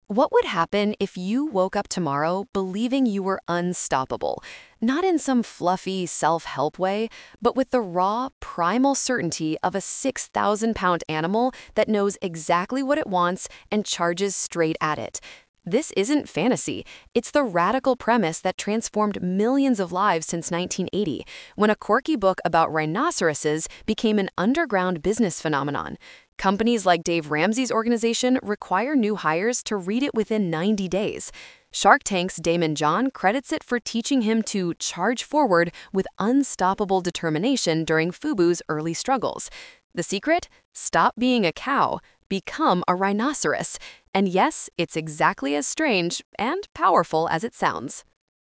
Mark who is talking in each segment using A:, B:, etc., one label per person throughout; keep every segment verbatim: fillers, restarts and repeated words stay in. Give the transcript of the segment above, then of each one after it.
A: What would happen if you woke up tomorrow believing you were unstoppable? Not in some fluffy self help way, but with the raw, primal certainty of a six thousand pound animal that knows exactly what it wants and charges straight at it. This isn't fantasy. It's the radical premise that transformed millions of lives since nineteen eighty, when a quirky book about rhinoceroses became an underground business phenomenon. Companies like Dave Ramsey's organization require new hires to read it within ninety days. Shark Tank's Damon John credits it for teaching him to charge forward with unstoppable determination during FUBU's early struggles. The secret? Stop being a cow, become a rhinoceros. And yes, it's exactly as strange and powerful as it sounds.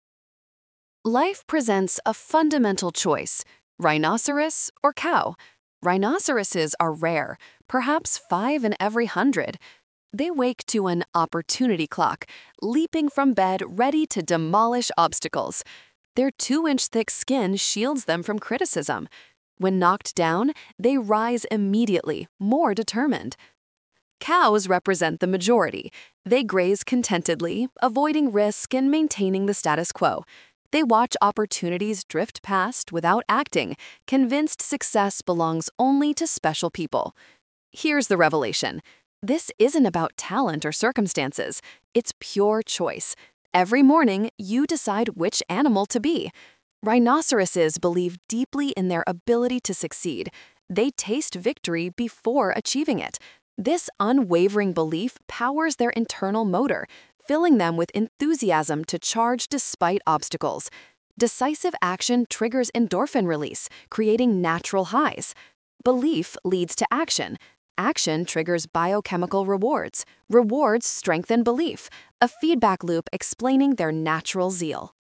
A: Life presents a fundamental choice: rhinoceros or cow. Rhinoceroses are rare, perhaps five in every hundred. They wake to an opportunity clock, leaping from bed ready to demolish obstacles. Their two-inch thick skin shields them from criticism. When knocked down, they rise immediately, more determined. Cows represent the majority. They graze contentedly, avoiding risk and maintaining the status quo. They watch opportunities drift past without acting, convinced success belongs only to special people. Here's the revelation. This isn't about talent or circumstances. It's pure choice. Every morning, you decide which animal to be. Rhinoceroses believe deeply in their ability to succeed. They taste victory before achieving it. This unwavering belief powers their internal motor, filling them with enthusiasm to charge despite obstacles. Decisive action triggers endorphin release, creating natural highs. Belief leads to action. Action triggers biochemical rewards. Rewards strengthen belief, a feedback loop explaining their natural zeal.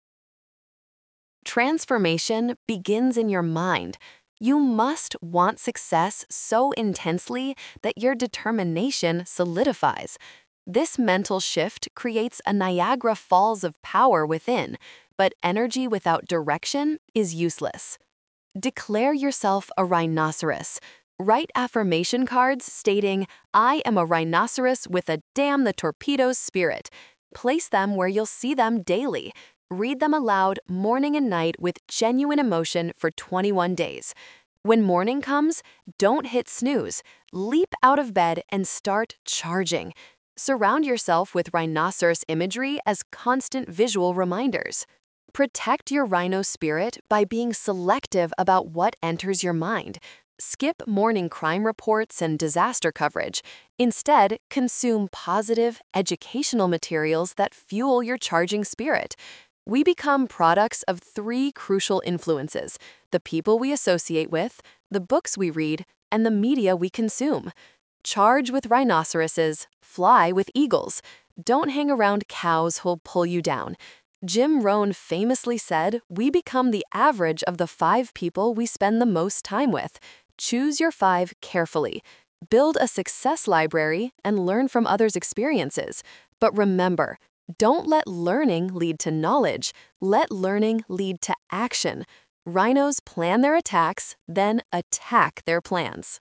A: Transformation begins in your mind. You must want success so intensely that your determination solidifies. This mental shift creates a Niagara Falls of power within, but energy without direction is useless. Declare yourself a rhinoceros. Write affirmation cards stating, "I am a rhinoceros with a damn the torpedoes spirit." Place them where you'll see them daily. Read them aloud morning and night with genuine emotion for twenty-one days. When morning comes, don't hit snooze. Leap out of bed and start charging. Surround yourself with rhinoceros imagery as constant visual reminders. Protect your rhino spirit by being selective about what enters your mind. Skip morning crime reports and disaster coverage. Instead, consume positive, educational materials that fuel your charging spirit. We become products of three crucial influences: the people we associate with, the books we read, and the media we consume. Charge with rhinoceroses, fly with eagles. Don't hang around cows who'll pull you down. Jim Rohn famously said, "We become the average of the five people we spend the most time with." Choose your five carefully. Build a success library and learn from others' experiences. But remember, don't let learning lead to knowledge. Let learning lead to action. Rhinos plan their attacks, then attack their plans.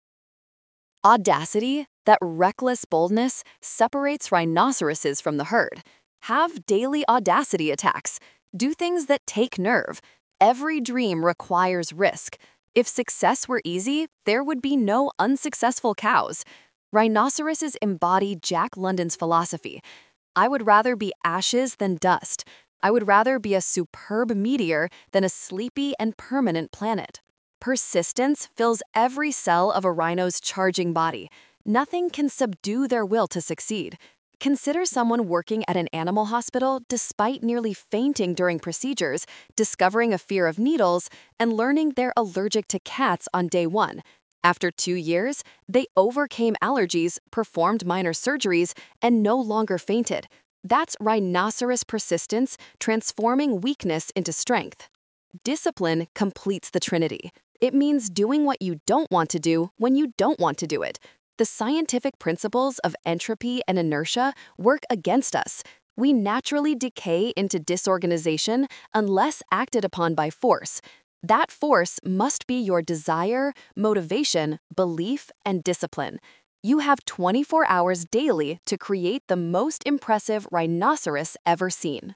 A: Audacity, that reckless boldness, separates rhinoceroses from the herd. Have daily audacity attacks. Do things that take nerve. Every dream requires risk. If success were easy, there would be no unsuccessful cows. Rhinoceroses embody Jack London's philosophy. I would rather be ashes than dust. I would rather be a superb meteor than a sleepy and permanent planet. Persistence fills every cell of a rhino's charging body. Nothing can subdue their will to succeed. Consider someone working at an animal hospital despite nearly fainting during procedures, discovering a fear of needles, and learning they're allergic to cats on day one. After two years, they overcame allergies, performed minor surgeries, and no longer fainted. That's rhinoceros persistence transforming weakness into strength. Discipline completes the trinity. It means doing what you don't want to do when you don't want to do it. The scientific principles of entropy and inertia work against us. We naturally decay into disorganization unless acted upon by force. That force must be your desire, motivation, belief, and discipline. You have twenty-four hours daily to create the most impressive rhinoceros ever seen.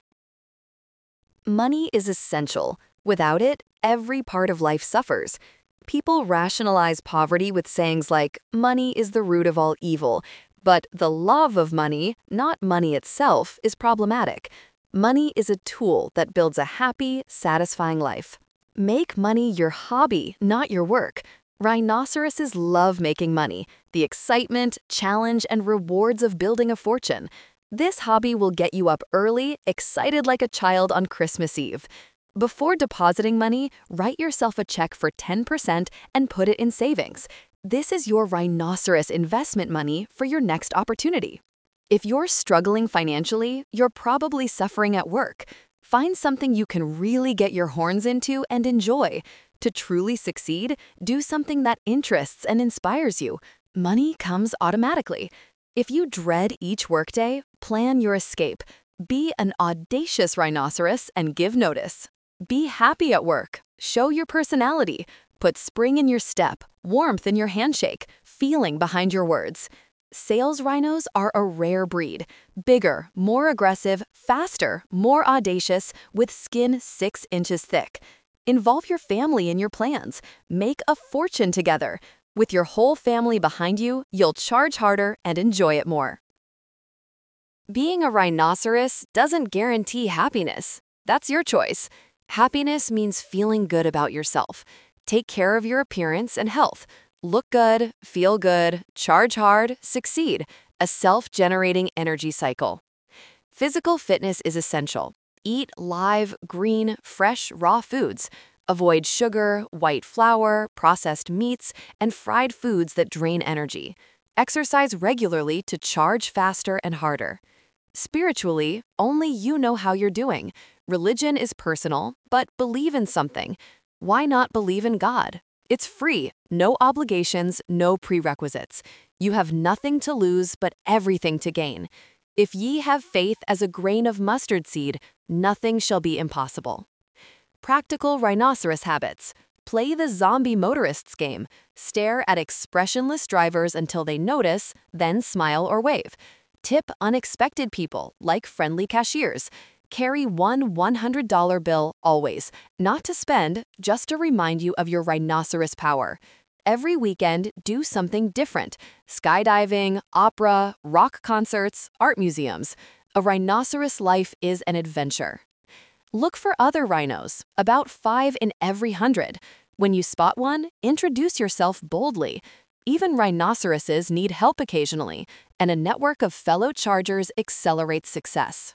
A: Money is essential. Without it, every part of life suffers. People rationalize poverty with sayings like, money is the root of all evil, but the love of money, not money itself, is problematic. Money is a tool that builds a happy, satisfying life. Make money your hobby, not your work. Rhinoceroses love making money, the excitement, challenge, and rewards of building a fortune. This hobby will get you up early, excited like a child on Christmas Eve. Before depositing money, write yourself a check for ten percent and put it in savings. This is your rhinoceros investment money for your next opportunity. If you're struggling financially, you're probably suffering at work. Find something you can really get your horns into and enjoy. To truly succeed, do something that interests and inspires you. Money comes automatically. If you dread each workday, plan your escape. Be an audacious rhinoceros and give notice. Be happy at work. Show your personality. Put spring in your step, warmth in your handshake, feeling behind your words. Sales rhinos are a rare breed. Bigger, more aggressive, faster, more audacious, with skin six inches thick. Involve your family in your plans. Make a fortune together. With your whole family behind you, you'll charge harder and enjoy it more. Being a rhinoceros doesn't guarantee happiness. That's your choice. Happiness means feeling good about yourself. Take care of your appearance and health. Look good, feel good, charge hard, succeed. A self-generating energy cycle. Physical fitness is essential. Eat live, green, fresh, raw foods. Avoid sugar, white flour, processed meats, and fried foods that drain energy. Exercise regularly to charge faster and harder. Spiritually, only you know how you're doing. Religion is personal, but believe in something. Why not believe in God? It's free, no obligations, no prerequisites. You have nothing to lose but everything to gain. If ye have faith as a grain of mustard seed, nothing shall be impossible. Practical rhinoceros habits. Play the zombie motorists game. Stare at expressionless drivers until they notice, then smile or wave. Tip unexpected people, like friendly cashiers. Carry one one hundred dollar bill always, not to spend, just to remind you of your rhinoceros power. Every weekend, do something different. Skydiving, opera, rock concerts, art museums. A rhinoceros life is an adventure. Look for other rhinos, about five in every hundred. When you spot one, introduce yourself boldly. Even rhinoceroses need help occasionally, and a network of fellow chargers accelerates success.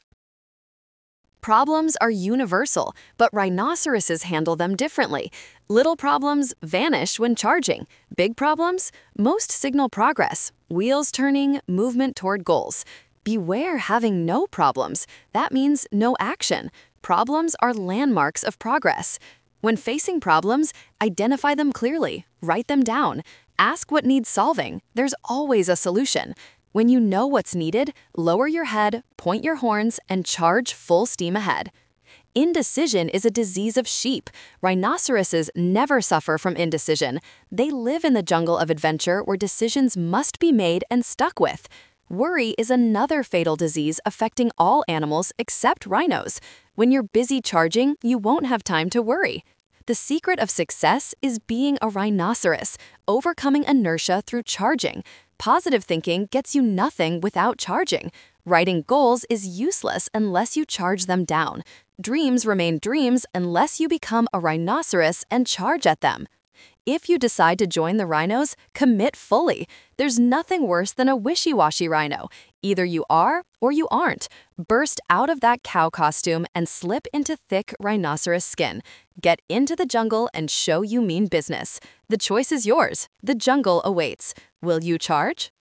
A: Problems are universal, but rhinoceroses handle them differently. Little problems vanish when charging. Big problems? Most signal progress, wheels turning, movement toward goals. Beware having no problems. That means no action. Problems are landmarks of progress. When facing problems, identify them clearly, write them down. Ask what needs solving. There's always a solution. When you know what's needed, lower your head, point your horns, and charge full steam ahead. Indecision is a disease of sheep. Rhinoceroses never suffer from indecision. They live in the jungle of adventure where decisions must be made and stuck with. Worry is another fatal disease affecting all animals except rhinos. When you're busy charging, you won't have time to worry. The secret of success is being a rhinoceros, overcoming inertia through charging. Positive thinking gets you nothing without charging. Writing goals is useless unless you charge them down. Dreams remain dreams unless you become a rhinoceros and charge at them. If you decide to join the rhinos, commit fully. There's nothing worse than a wishy-washy rhino. Either you are or you aren't. Burst out of that cow costume and slip into thick rhinoceros skin. Get into the jungle and show you mean business. The choice is yours. The jungle awaits. Will you charge?